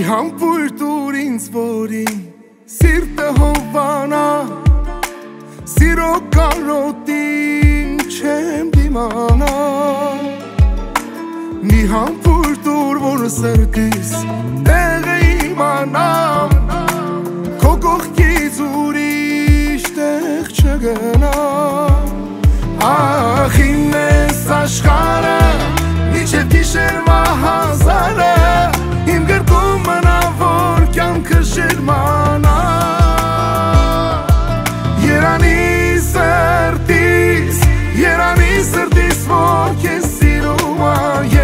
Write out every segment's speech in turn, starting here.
համբույր տուր ինձ, որին սիրտը հովանա, սիրո կարոտին չեմ դիմանա։ Մի համբույր տուր, որ սրտիս տեղը իմանամ, քո կողքից ուրիշ տեղ չգնա։ Ախ իմ ես աշխարհը, մինչև գիշերվա հազարը, իմ գրկում մնա, որ կյանքը շերմանա։ Երանի սրտիս, որ քեզ սիրում ա,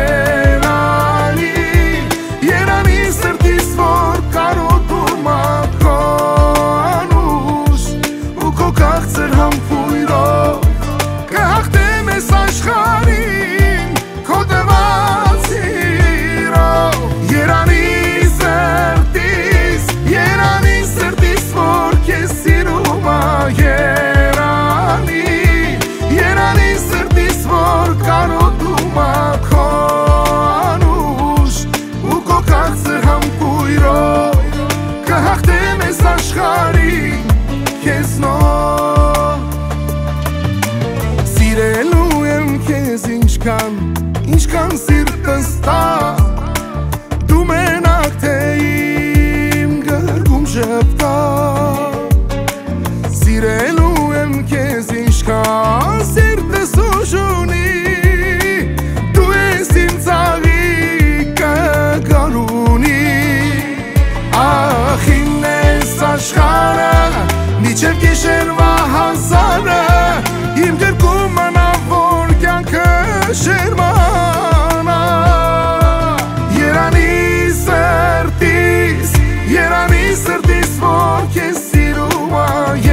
երանի սրտիս, որ կարոտում ա քո անուշ, ու քո քաղցր համբույրով կհաղթեմ ես աշխարհին, քո տված սիրով։ Երանի սրտիս, որ քեզ սիրում ա, երանի սրտիս, որ կարոտում ա քո անուշ, ու քո քաղցր համբույրով կհաղթեմ ես աշխարհին քեզնով։ Սիրելու եմ քեզ ինչքան սիրտս տա, դու մենակ թե իմ գրկում շպտա։ Սիրելու եմ քեզ ինչքան սիրտս ուժ ունի, դու ես իմ ծաղիկը գարունի։ Ախ իմ ես աշխարհը, մինչև գիշերվա հազարը, իմ գրկում մնա, որ կյանքը շերմանա։ Երանի սրտիս, որ քեզ սիրում ա,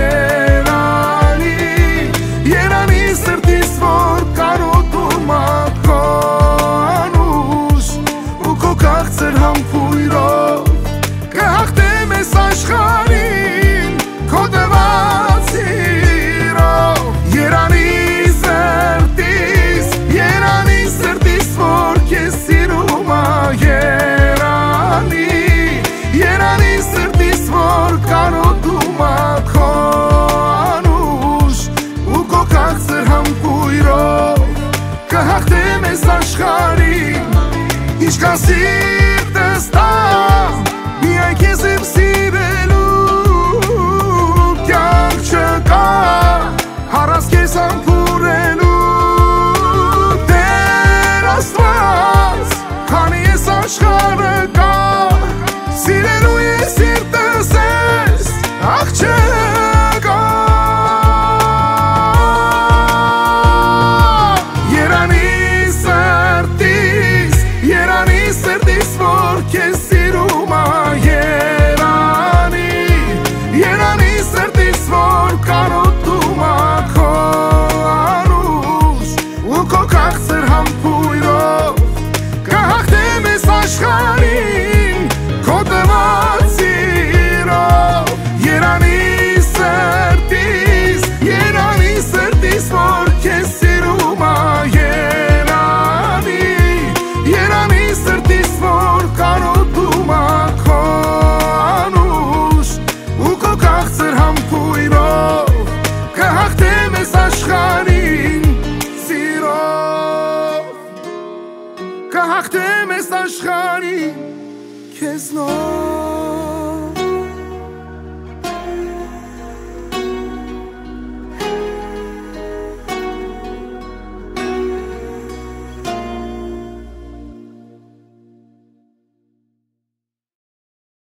երանի սրտիս, որ կարոտում ա քո անուշ, ու քո քաղցր համբույրով կհաղթեմ ես աշխարհին, քո տված սիրով։ Երանի սրտիս, որ քեզ սիրում ա, երանի սրտիս, որ կարոտում ա քո անուշ, ու քո քաղցր համբույրով կհաղթեմ ես աշխարհին։ Ինչքան սիրտս տա, միայն քեզ եմ սիրելու, կյանք չկա հարաս քեզ համբուրելու։ Տեր Աստված, քանի ես աշխարհը կա, սիրելու ես սիրտս ես, ախ չկա։ Երանի սրտիս, որ քեզ սիրում ա, երանի սրտիս, որ կարոտում ա քո անուշ, ու քո քաղցր համբույրով կհաղթեմ ես աշխարհին, քո տված սիրով։ Երանի սրտիս, որ քեզ սիրում ա, երանի սրտիս, որ կարոտում ա քո անուշ, ու քո քաղցր համբույրով կհաղթեմ ես աշխարհին սիրով, կհաղթեմ ես աշխարհին քեզնով։